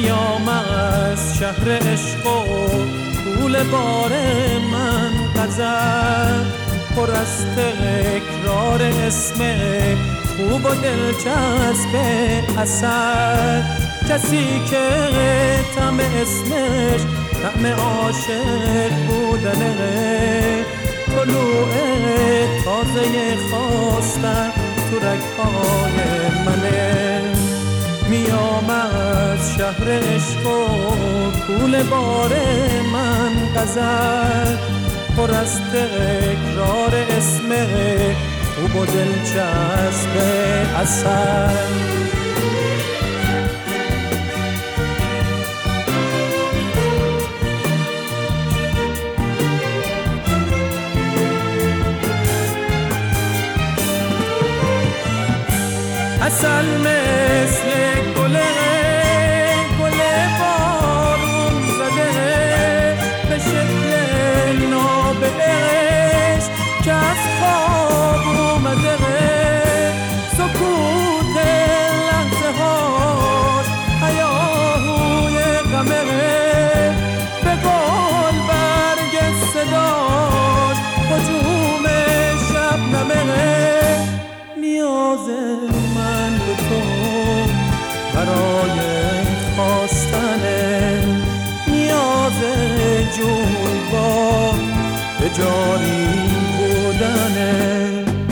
میام از شهر عشق و طول بار من غزل پر از تکرار اسم خوب و دلچسب اثر، کسی که طعم اسمش طعم عاشق بودنه، طلوع تازه خواستن تو رگ‌های منه. میام از شهر عشق و طول بار من غزل پر از تکرار اسم خوب و دلچسب اثر. عسل مثل گل بارون زده به شکل نابعش که از خواب اومده، سکوت لحظه هاش هیاهوی غمه، به گل برگ صداش هجوم شبنمه. نیاز من به تو برای خواستنه، نیاز جون با به جاری بودنه.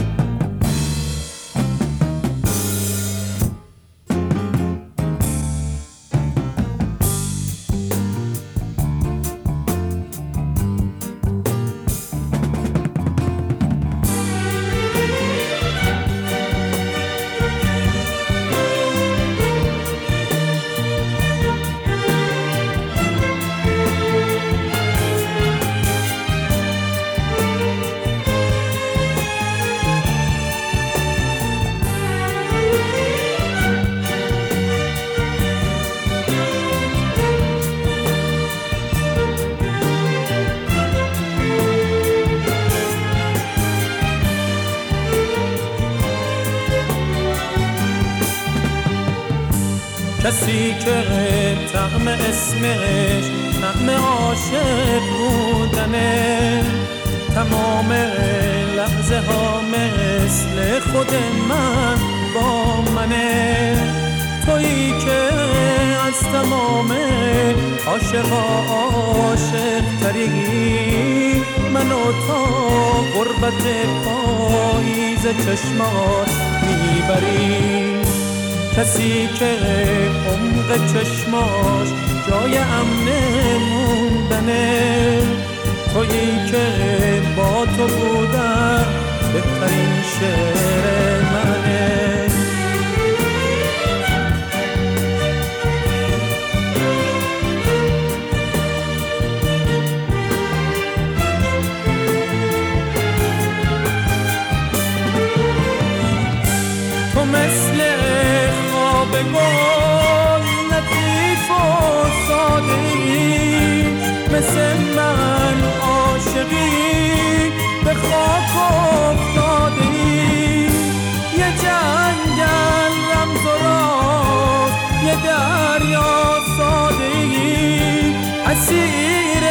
کسی که طعم اسمش طعم عاشق بودنه، تمام لحظه ها مثل خود من با منه. تویی که از تمام عاشقا عاشق تری، منو تا غربت پاییز چشمات میبری. کسی که عمق چشماش جای امن موندنه، تویی که با تو بودن بهترین شعر منه. تو مثل خواب گل لطیف و ساده‌ای، مثل من عاشقی به خاک افتاده‌ای. یه جنگل رمز و راز، یه دریا ساده‌ای، اسیر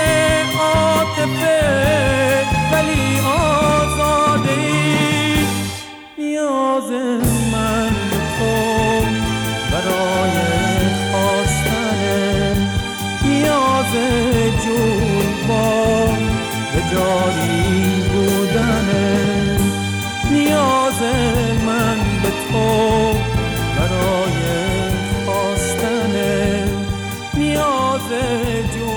عاطفه ولی آزاده‌ای. نیاز من تو برای خواستنه، نیاز جون با به جاری بودنه. نیاز من به تو برای خواستنه، نیاز جون